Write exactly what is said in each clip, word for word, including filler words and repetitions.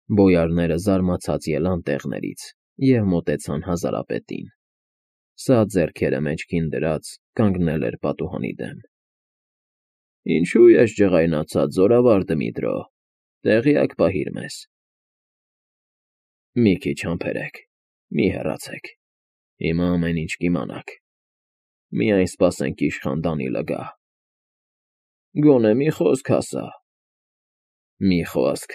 Բոյարները զարմացած ելան տեղներից և մոտեցան հազարապետին. սա ձեռքերը մեջքին դրած կանգնել էր պատուհանի դեմ։ ֊ Ինչո՞ւ ես ջղայնացած, զորավար Դմիտրո, տեղյակ պահիր մեզ։ ֊ Մի քիչ համբերեք, մի հեռացեք, հիմա ամեն ինչ կիմանաք, միայն սպասենք իշխան Դանիլը գա։ ֊ Գոնե մի խոսք ասա։ ֊ Մի խոսք։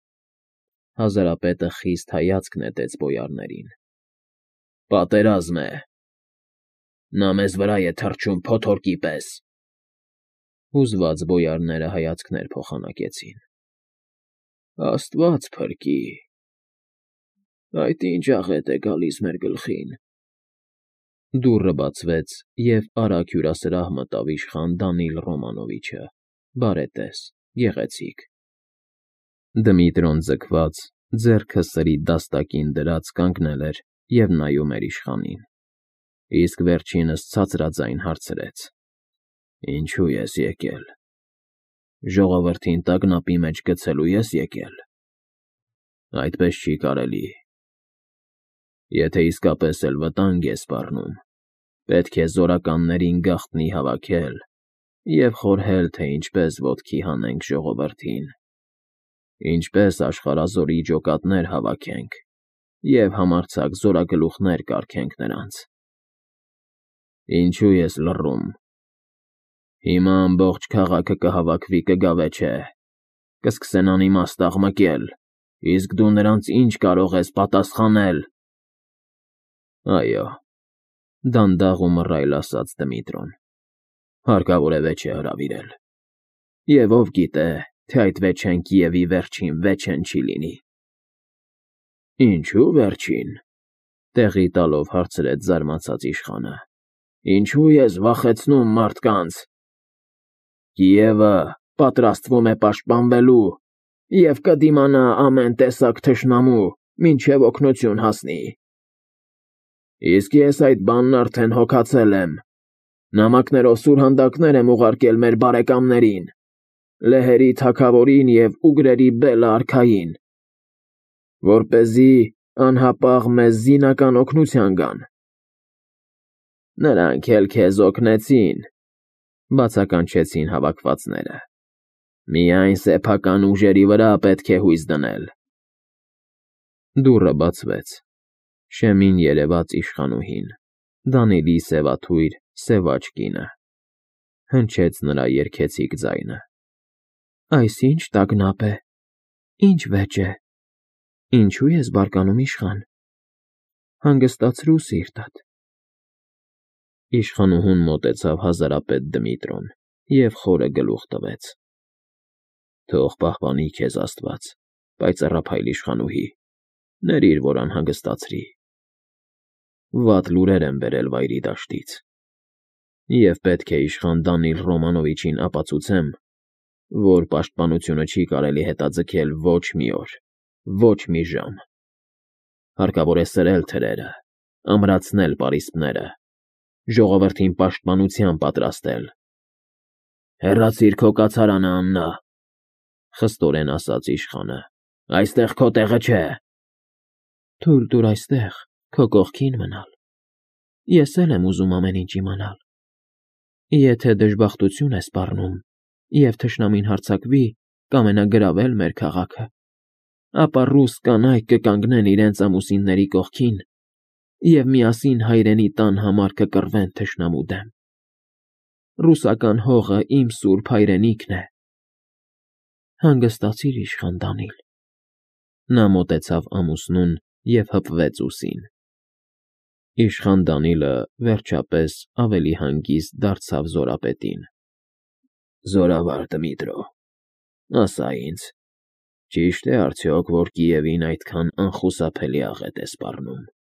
Հազարապետը խիստ հայացք նետեց բոյարներին։ ֊ Պատերազմ է։ Նա մեզ վրա է թռչում փոթորկի պես։ Հուզված բոյարները հայացքներ փոխանակեցին։ ֊ Աստված փրկի… Այդ ինչ աղետ է գալիս մեր գլխին… Դուռը բացվեց, և արագ հյուրասրահ մտավ իշխան Դանիլ Ռոմանովիչը, բարետես, գեղեցիկ։ Դմիտրոն ձգված, ձեռքը սրի դաստակին դրած կանգնել էր և նայում էր իշխանին, իսկ վերջինս ցածրաձայն հարցրեց. ֊ Ինչո՞ւ ես եկել… Ժողովրդին տագնապի մեջ գցելու ես եկել… Այդպես չի կարելի… Եթե իսկապես էլ վտանգ է սպառնում, պետք է զորականներին գաղտնի հավաքել և խորհել, թե ինչպես ոտքի հանենք ժողովրդին, ինչպես աշխարհազորի ջոկատներ հավաքենք և համարձակ զորագլուխներ կարգենք նրանց… Ինչո՞ւ ես լռում… Հիմա ամբողջ քաղաքը կհավաքվի կգավեչե, կսկսեն անիմաստ աղմկել, իսկ դու նրանց ինչ կարող ես պատասխանել… ֊ Այո,֊ դանդաղ ու մռայլ ասաց Դմիտրոն,֊ հարկավոր է վեճը հրավիրել… Եվ ով գիտե, թե այդ վեճեն Կիևի վերջին վեճեն չի լինի… ֊ Ինչո՞ւ վերջին,֊ տեղի տալով հարցրեց զարմացած իշխանը,֊ ինչո՞ւ ես վախեցնում մարդկանց… Կիևը պատրաստվում է պաշտպանվելու և կդիմանա ամեն տեսակ թշնամու, մինչև օգնություն հասնի… Իսկ ես այդ բանն արդեն հոգացել եմ… Նամակներով սուրհանդակներ եմ ուղարկել մեր բարեկամներին, լեհերի թագավորին և ուգրերի բելը արքային, որպեսզի անհապաղ մեզ զինական օգնության գան… ֊ Նրանք էլ քեզ օգնեցին,֊ բացականչեցին հավաքվածները,֊ միայն սեփական ուժերի վրա պետք է հույս դնել… Դուռը բացվեց, շեմին երևաց իշխանուհին, Դանիլի սևաթույր, սևաճ կինը… Հնչեց նրա երգեցիկ ձայնը. Այս ի՞նչ տագնապ է, ի՞նչ վեճ է… Ինչո՞ւ ես բարկանում, իշխան… Հանգստացրու սիրտդ… Իշխանուհուն մոտեցավ հազարապետ Դմիտրոն և խորը գլուխ տվեց. Թող պահպանի քեզ Աստված, պայծառափայլ իշխանուհի, ներիր, որ անհանգստացրի… Վատ լուրեր եմ բերել վայրի դաշտից… Եվ պետք է իշխան Դանիլ Ռոմանովիչին ապացուցեմ, որ պաշտպանությունը չի կարելի հետաձգել ոչ մի օր, ոչ մի ժամ… Հարկավոր է սրել թրերը, ամրացնել պարիսպները, ժողովրդին պաշտպանության պատրաստել… ֊ Հեռացիր քո կացարանը, Աննա,֊ խստորեն ասաց իշխանը,֊ այստեղ քո տեղը չէ… ֊ Թույլ տուր այստեղ, քո կողքին մնալ… Ես էլ եմ ուզում ամեն ինչ իմանալ… Եթե դժբախտություն է սպառնում, և թշնամին հարձակվի, կամենա գրավել մեր քաղաքը, ապա ռուս կանայք կկանգնեն իրենց ամուսինների կողքին և միասին հայրենի տան համար կկռվեն թշնամու դեմ… Ռուսական հողը իմ սուրբ հայրենիքն է… Հանգստացիր, իշխան Դանիլ… Նա մոտեցավ ամուսնուն և հպվեց ուսին… Իշխան Դանիլը, վերջապես, ավելի հանգիստ դարձավ զորապետին. Զորավար Դմիտրո, ասա ինձ, ճի՞շտ է արդյոք, որ Կիևին այդքան անխուսափելի աղետ է սպառնում… ֊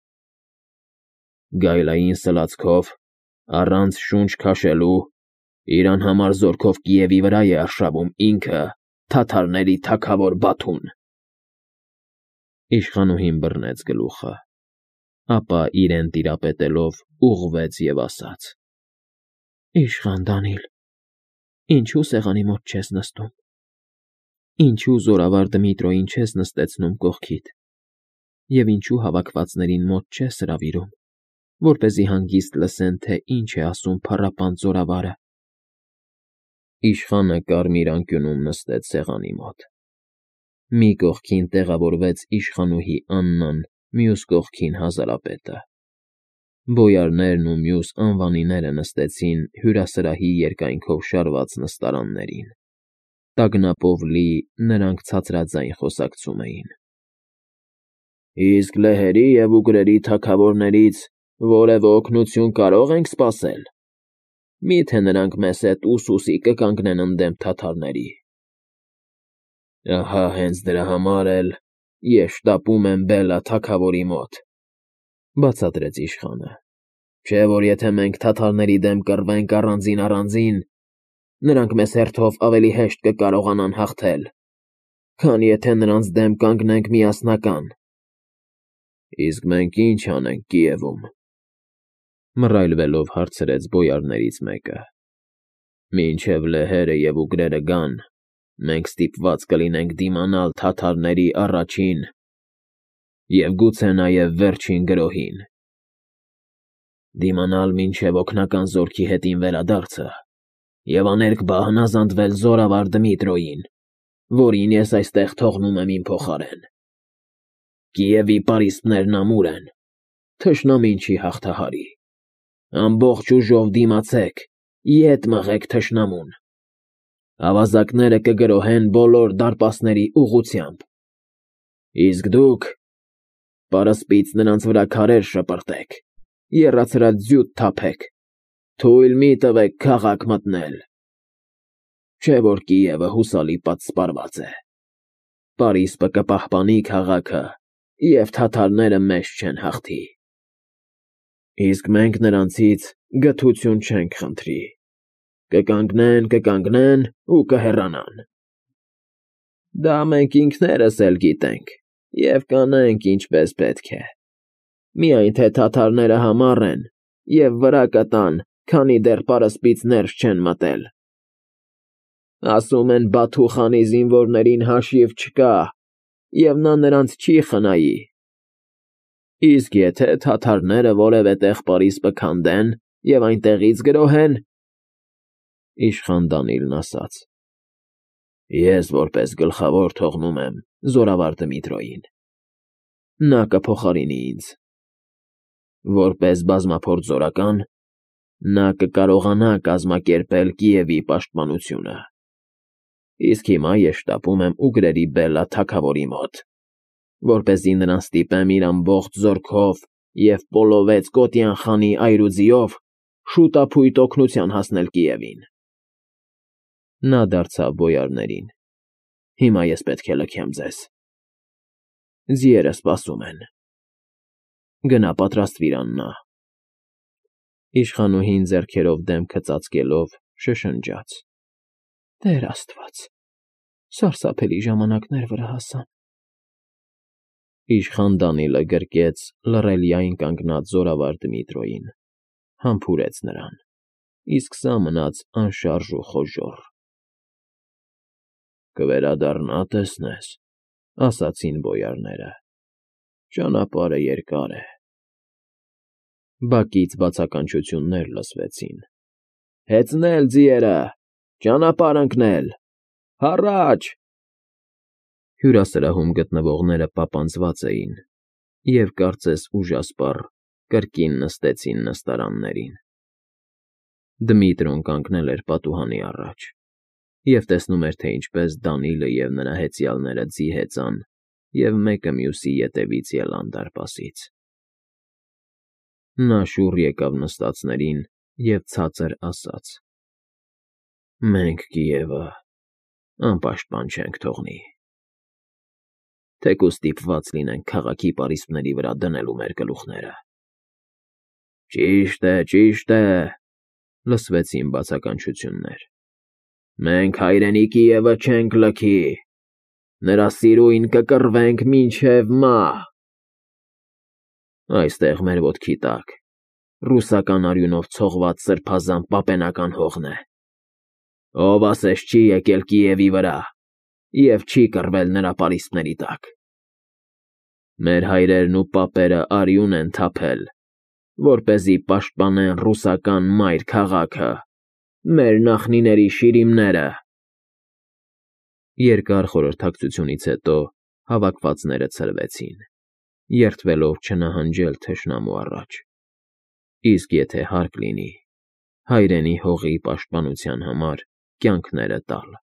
Գայլային սլացքով, առանց շունչ քաշելու, իր անհամար զորքով Կիևի վրա է արշավում ինքը, թաթարների թագավոր Բաթուն… Իշխանուհին բռնեց գլուխը, ապա իրեն տիրապետելով ուղղվեց և ասաց. Իշխան Դանիլ, ինչո՞ւ սեղանի մոտ չես նստում… Ինչու զորավար Դմիտրոյին չես նստեցնում կողքիդ, և ինչու հավաքվածներին մոտ չես հրավիրում, որպեսզի հանգիստ լսեն, թե ինչ է ասում փառապանծ զորավարը։ Իշխանը կարմիր անկյունում նստեց սեղանի մոտ։ Մի կողքին տեղավորվեց իշխանուհի Աննան, մյուս կողքին՝ հազարապետը։ Բոյարներն ու մյուս անվանիները նստեցին հյուրասրահի երկայնքով շարված նստարաններին։ Տագնապով լի նրանք ցածրաձայն խոսակցում էին։ Իսկ լեհերի և ուգրերի թագավորներից որևէ օգնություն կարո՞ղ ենք սպասել։ Մի՞թե նրանք մեզ հետ ուսուսի կկանգնեն ընդդեմ թաթարների։ Ահա հենց դրա համար էլ ես շտապում եմ Բելլա թագավորի մոտ, բացատրեց իշխանը, չէ՞ որ եթե մենք թաթարների դեմ կռվենք առանձին֊առանձին, նրանք մեզ հերթով ավելի հեշտ կկարողանան հաղթել, քան եթե նրանց դեմ կանգնենք միասնական։ Իսկ մենք ի՞նչ անենք Կիևում, մռայլվելով հարցրեց բոյարներից մեկը։ Մինչև լեհերը և ուգրերը գան, մենք ստիպված կլինենք դիմանալ թաթարների առաջին և գուցե նաև վերջին գրոհին։ Դիմանալ մինչև օգնական զորքի հետին վերադարձը և աներկբա հնազանդվել զորավար Դմիտրոյին, որին ես այստեղ թողնում եմ իմ փոխարեն։ Կիևի պարիսպներն ամուր են, թշնամին չի հաղթահարի։ Ամբողջ ուժով դիմացեք, ետ մղեք թշնամուն։ Ավազակները կգրոհեն բոլոր դարպասների ուղղությամբ։ Իսկ դուք պարսպից նրանց վրա քարեր շպրտեք, եռացրած ձյուտ թափեք, թույլ մի տվեք քաղաք մտնել։ Չէ՞ որ Կիևը հուսալի պատսպարված է։ Պարիսպը կպահպանի քաղաքը, և թաթարները մեզ չեն հաղթի։ Իսկ մենք նրանցից գթություն չենք խնդրի։ Կկանգնեն, կկանգնեն ու կհեռանան։ Դա մենք ինքներս էլ գիտենք և կանենք ինչպես պետք է։ Միայն թե թաթարները համառ են և վրա կտան, քանի դեռ պարսպից ներս չեն մտել։ Ասում են Բաթու խանի զինվորներին հաշիվ չկա, և նա նրանց չի խնայի։ Իսկ եթե թաթարները որևէ տեղ պարիսպը քանդեն և այնտեղից գրոհեն, իշխան Դանիլն ասաց. Ես որպես գլխավոր թողնում եմ զորավար Դմիտրոյին։ Նա կփոխարինի ինձ։ Որպես բազմափորձ զորական, նա կկարողանա կազմակերպել Կիևի պաշտպանությունը։ Իսկ հիմա ես շտապում եմ ուգրերի Բելլա թագավորի մոտ, որպեսզի նրան ստիպեմ իր ամբողջ զորքով և Պոլովեց֊Կոտյան խանի այրուձիով շուտափույթ օգնության հասնել Կիևին։ Նա դարձավ բոյարներին. Հիմա ես պետք է լքեմ ձեզ։ Ձիերը սպասում են։ Գնա պատրաստվիր, Աննա։ Իշխանուհին ձեռքերով դեմքը ծածկելով շշնջաց. Տեր Աստված, սարսափելի ժամանակներ վրա հասան։ Իշխան Դանիլը գրկեց լռելիայն կանգնած զորավար Դմիտրոյին, համբուրեց նրան, իսկ սա մնաց անշարժ ու խոժոռ։ Կվերադառնա, տեսնես, ասացին բոյարները, ճանապարհը երկար է։ Բակից բացականչություններ լսվեցին. Հեծնել ձիերը, ճանապարհ ընկնել, հառաչ։ Հյուրասրահում գտնվողները պապանձված էին և, կարծես ուժասպառ, կրկին նստեցին նստարաններին։ Դմիտրոն կանգնել էր պատուհանի առաջ և տեսնում էր, թե ինչպես Դանիլը և նրա հեծյալները ձի հեծան և մեկը մյուսի ետևից ելան դարպասից։ Նա շուռ եկավ նստածներին և ցածր ասաց. Մենք Կիևը անպաշտպան չենք թողնի։ Թեկուզ ստիպված լինենք քաղաքի պարիսպների վրա դնելու մեր գլուխները։ Ճիշտ է, ճիշտ է, լսվեցին բացականչություններ։ Մենք հայրենի Կիևը չենք լքի, նրա սիրուն կկռվենք մինչև մահ։ Այստեղ մեր ոտքի տակ ռուսական արյունով ցողված սրբազան պապենական հողն է։ Ով ասես չի եկել Կիևի վրա, և չի կռվել նրա պարիսպների տակ։ Մեր հայրերն ու պապերը արյուն են թափել, որպեսզի պաշտպանեն ռուսական մայր քաղաքը, մեր նախնիների շիրիմները… Երկար խորհրդակցությունից հետո հավաքվածները ցրվեցին, երդվելով չնահանջել թշնամու առաջ, իսկ եթե հարկ լինի, հայրենի հողի պաշտպանության համար կյանքները տալ։